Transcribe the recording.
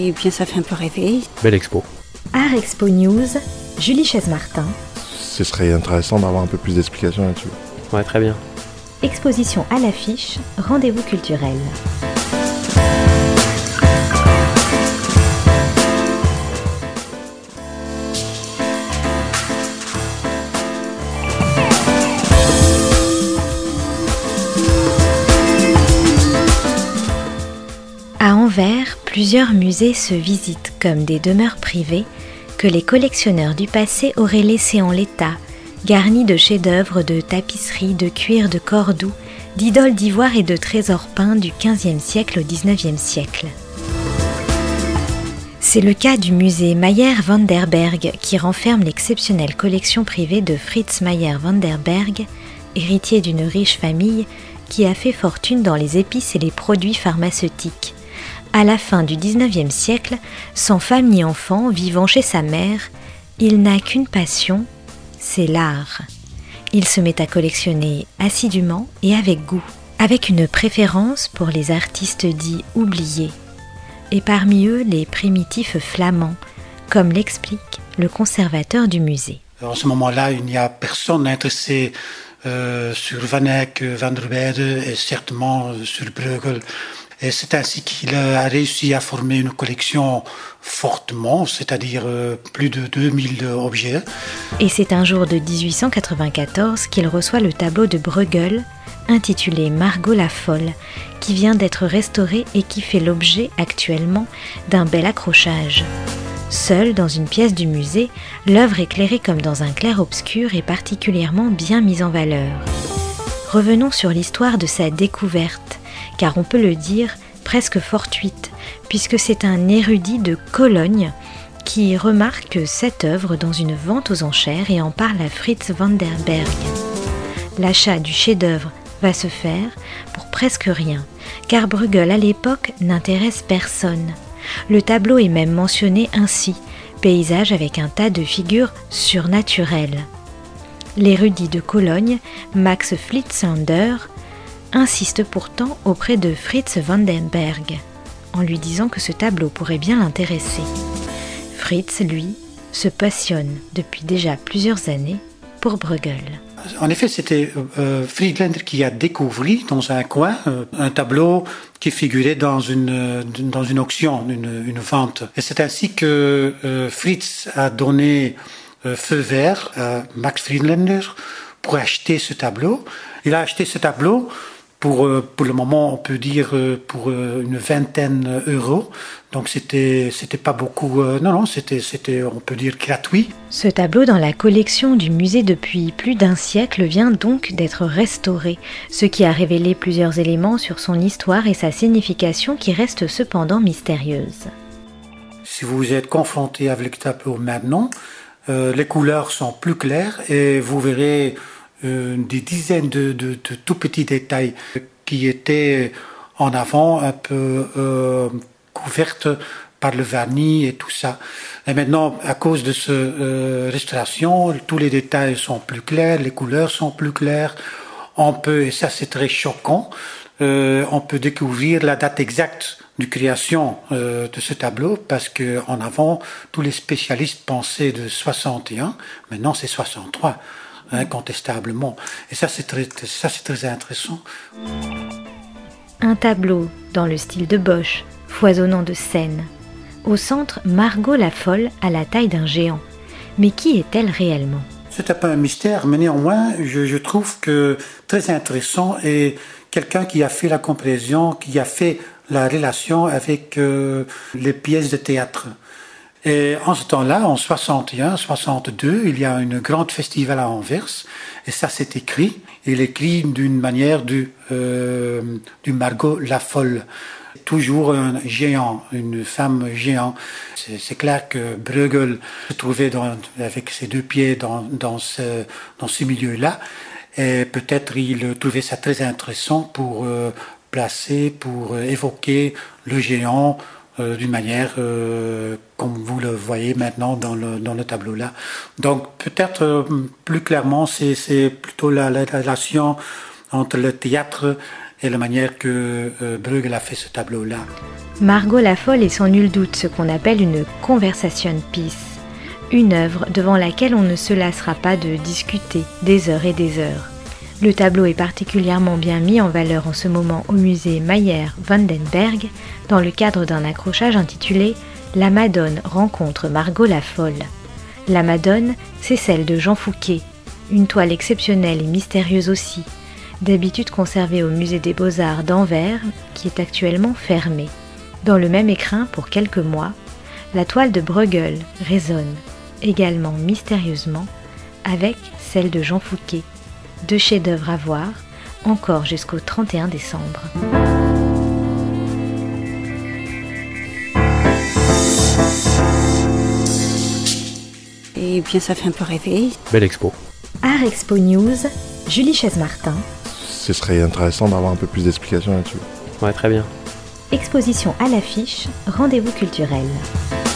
et bien ça fait un peu rêver. Belle expo. Art Expo News, Julie Chaise-Martin. Ce serait intéressant d'avoir un peu plus d'explications là-dessus. Ouais, très bien. Exposition à l'affiche, rendez-vous culturel. À Anvers, plusieurs musées se visitent comme des demeures privées que les collectionneurs du passé auraient laissées en l'état, garnies de chefs-d'œuvre, de tapisseries, de cuir, de cordoue, d'idoles d'ivoire et de trésors peints du XVe siècle au XIXe siècle. C'est le cas du musée Mayer-van der Berg qui renferme l'exceptionnelle collection privée de Fritz Mayer-van der Berg, héritier d'une riche famille qui a fait fortune dans les épices et les produits pharmaceutiques. À la fin du XIXe siècle, sans femme ni enfant, vivant chez sa mère, il n'a qu'une passion, c'est l'art. Il se met à collectionner assidûment et avec goût, avec une préférence pour les artistes dits oubliés, et parmi eux les primitifs flamands, comme l'explique le conservateur du musée. En ce moment-là, il n'y a personne intéressé sur Van Eyck, Van der Weyde et certainement sur Bruegel. Et c'est ainsi qu'il a réussi à former une collection fortement, c'est-à-dire plus de 2000 objets. Et c'est un jour de 1894 qu'il reçoit le tableau de Bruegel, intitulé Margot la Folle, qui vient d'être restauré et qui fait l'objet actuellement d'un bel accrochage. Seule dans une pièce du musée, l'œuvre éclairée comme dans un clair-obscur est particulièrement bien mise en valeur. Revenons sur l'histoire de sa découverte, car on peut le dire presque fortuite, puisque c'est un érudit de Cologne qui remarque cette œuvre dans une vente aux enchères et en parle à Fritz van der Berg. L'achat du chef-d'œuvre va se faire pour presque rien, car Bruegel à l'époque n'intéresse personne. Le tableau est même mentionné ainsi, paysage avec un tas de figures surnaturelles. L'érudit de Cologne, Max Flitzlander, insiste pourtant auprès de Fritz van den Berg, en lui disant que ce tableau pourrait bien l'intéresser. Fritz, lui, se passionne depuis déjà plusieurs années pour Bruegel. En effet, c'était Friedlander qui a découvert dans un coin un tableau qui figurait dans une auction, une vente. Et c'est ainsi que Fritz a donné feu vert à Max Friedlander pour acheter ce tableau. Il a acheté ce tableau pour le moment, on peut dire pour une vingtaine d'euros. Donc c'était pas beaucoup. C'était on peut dire gratuit. Ce tableau dans la collection du musée depuis plus d'un siècle vient donc d'être restauré, ce qui a révélé plusieurs éléments sur son histoire et sa signification qui reste cependant mystérieuse. Si vous êtes confronté avec le tableau maintenant, les couleurs sont plus claires et vous verrez des dizaines de tout petits détails qui étaient en avant un peu couvertes par le vernis et tout ça. Et maintenant, à cause de cette restauration, tous les détails sont plus clairs, les couleurs sont plus claires. On peut, et ça c'est très choquant, on peut découvrir la date exacte de création de ce tableau parce que en avant, tous les spécialistes pensaient de 61, maintenant c'est 63. Incontestablement. Et ça c'est très intéressant. Un tableau dans le style de Bosch, foisonnant de scènes. Au centre, Margot la Folle à la taille d'un géant. Mais qui est-elle réellement ? C'est un peu un mystère, mais néanmoins, je trouve que très intéressant et quelqu'un qui a fait la comparaison, qui a fait la relation avec les pièces de théâtre. Et en ce temps-là, en 61, 62, il y a un grand festival à Anvers, et ça c'est écrit. Il écrit d'une manière du Margot la Folle. Toujours un géant, une femme géant. C'est clair que Bruegel se trouvait avec ses deux pieds dans ce milieu-là, et peut-être il trouvait ça très intéressant pour placer, pour évoquer le géant, d'une manière comme vous le voyez maintenant dans le tableau là. Donc peut-être plus clairement c'est plutôt la relation entre le théâtre et la manière que Bruegel a fait ce tableau-là. Margot la Folle est sans nul doute ce qu'on appelle une conversation piece, une œuvre devant laquelle on ne se lassera pas de discuter des heures et des heures. Le tableau est particulièrement bien mis en valeur en ce moment au musée Meier-Vandenberg dans le cadre d'un accrochage intitulé « La Madone rencontre Margot la Folle ». La Madone, c'est celle de Jean Fouquet, une toile exceptionnelle et mystérieuse aussi, d'habitude conservée au musée des Beaux-Arts d'Anvers, qui est actuellement fermé. Dans le même écrin, pour quelques mois, la toile de Bruegel résonne, également mystérieusement, avec celle de Jean Fouquet. Deux chefs-d'œuvre à voir, encore jusqu'au 31 décembre. Et bien, ça fait un peu rêver. Belle expo. Art Expo News, Julie Chaise-Martin. Ce serait intéressant d'avoir un peu plus d'explications là-dessus. Ouais, très bien. Exposition à l'affiche, rendez-vous culturel.